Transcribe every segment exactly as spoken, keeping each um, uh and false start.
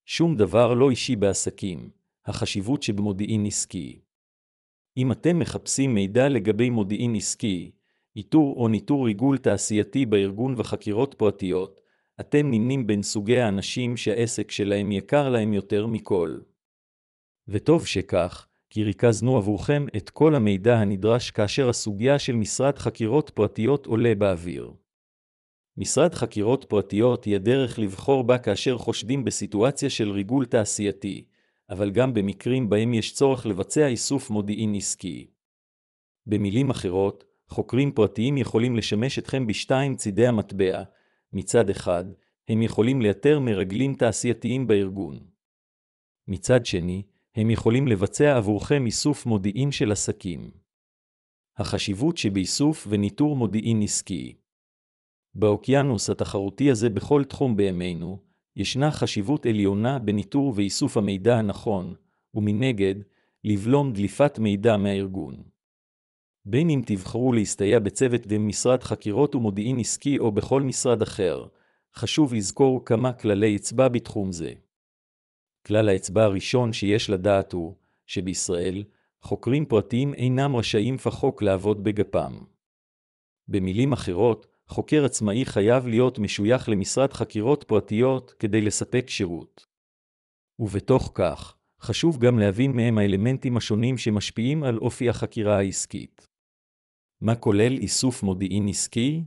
שום דבר לא אישי בעסקים, החשיבות שבמודיעין עסקי. אם אתם מחפשים מידע לגבי מודיעין עסקי, איתור או ניטור ריגול תעשייתי בארגון וחקירות פרטיות, אתם נמנים בין סוגי האנשים שהעסק שלהם יקר להם יותר מכל. וטוב שכך, כי ריכזנו עבורכם את כל המידע הנדרש כאשר הסוגיה של משרד חקירות פרטיות עולה באוויר. משרד חקירות פרטיות היא הדרך לבחור בה כאשר חושדים בסיטואציה של ריגול תעשייתי, אבל גם במקרים בהם יש צורך לבצע איסוף מודיעין עסקי. במילים אחרות, חוקרים פרטיים יכולים לשמש אתכם בשתיים צידי המטבע. מצד אחד, הם יכולים לאתר מרגלים תעשייתיים בארגון. מצד שני, הם יכולים לבצע עבורכם איסוף מודיעין של עסקים. החשיבות שבאיסוף וניטור מודיעין עסקי. באוקיינוס התחרותי הזה בכל תחום בימינו, ישנה חשיבות עליונה בניטור ואיסוף המידע הנכון, ומנגד, לבלום דליפת מידע מהארגון. בין אם תבחרו להסתייע בצוות במשרד חקירות ומודיעין עסקי או בכל משרד אחר, חשוב לזכור כמה כללי אצבע בתחום זה. כלל האצבע הראשון שיש לדעת הוא, שבישראל, חוקרים פרטיים אינם רשאים בחוק לעבוד בגפם. במילים אחרות, חוקר עצמאי חייב להיות משוייך למשרד חקירות פרטיות כדי לספק שירות. ובתוך כך, חשוב גם להבין מהם האלמנטים השונים שמשפיעים על אופי החקירה העסקית. מה כולל איסוף מודיעין עסקי?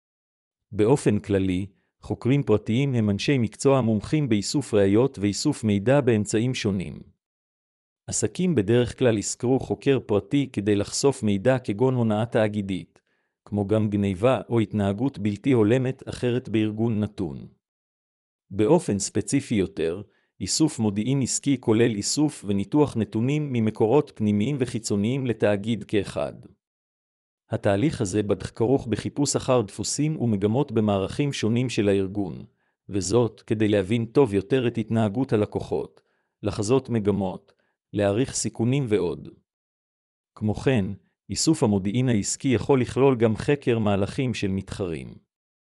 באופן כללי, חוקרים פרטיים הם אנשי מקצוע מומחים באיסוף ראיות ואיסוף מידע באמצעים שונים. עסקים בדרך כלל יזכרו חוקר פרטי כדי לחשוף מידע כגון הונאה תאגידית, כמו גם גניבה או התנהגות בלתי הולמת אחרת בארגון נתון. באופן ספציפי יותר, איסוף מודיעין עסקי כולל איסוף וניתוח נתונים ממקורות פנימיים וחיצוניים לתאגיד כאחד. התהליך הזה בטח כרוך בחיפוש אחר דפוסים ומגמות במערכים שונים של הארגון, וזאת כדי להבין טוב יותר את התנהגות הלקוחות, לחזות מגמות, להעריך סיכונים ועוד. כמו כן, איסוף המודיעין העסקי יכול לכלול גם חקר מהלכים של מתחרים.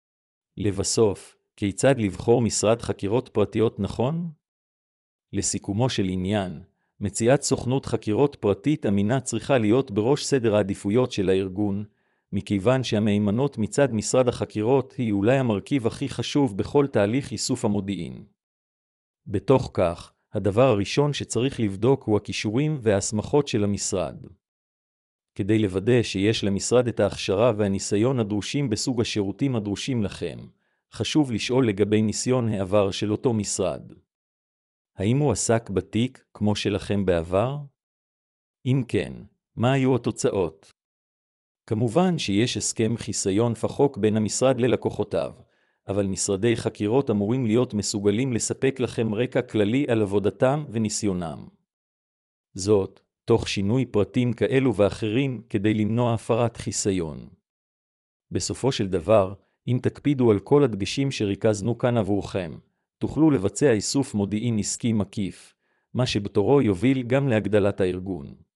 לבסוף, כיצד לבחור משרד חקירות פרטיות נכון? לסיכומו של עניין, מציאת סוכנות חקירות פרטית אמינה צריכה להיות בראש סדר העדיפויות של הארגון, מכיוון שהמהימנות מצד משרד החקירות היא אולי המרכיב הכי חשוב בכל תהליך איסוף המודיעין. בתוך כך, הדבר הראשון שצריך לבדוק הוא הכישורים וההסמכות של המשרד. כדי לוודא שיש למשרד את ההכשרה והניסיון הדרושים בסוג השירותים הדרושים לכם, חשוב לשאול לגבי ניסיון העבר של אותו משרד. האם הוא עסק בתיק כמו שלכם בעבר? אם כן, מה היו התוצאות? כמובן שיש הסכם חיסיון בחוק בין המשרד ללקוחותיו, אבל משרדי חקירות אמורים להיות מסוגלים לספק לכם רקע כללי על עבודתם וניסיונם. זאת, תוך שינוי פרטים כאלו ואחרים כדי למנוע הפרת חיסיון. בסופו של דבר, אם תקפידו על כל הדגשים שריכזנו כאן עבורכם, תוכלו לבצע איסוף מודיעין עסקי מקיף, מה שבתורו יוביל גם להגדלת הארגון.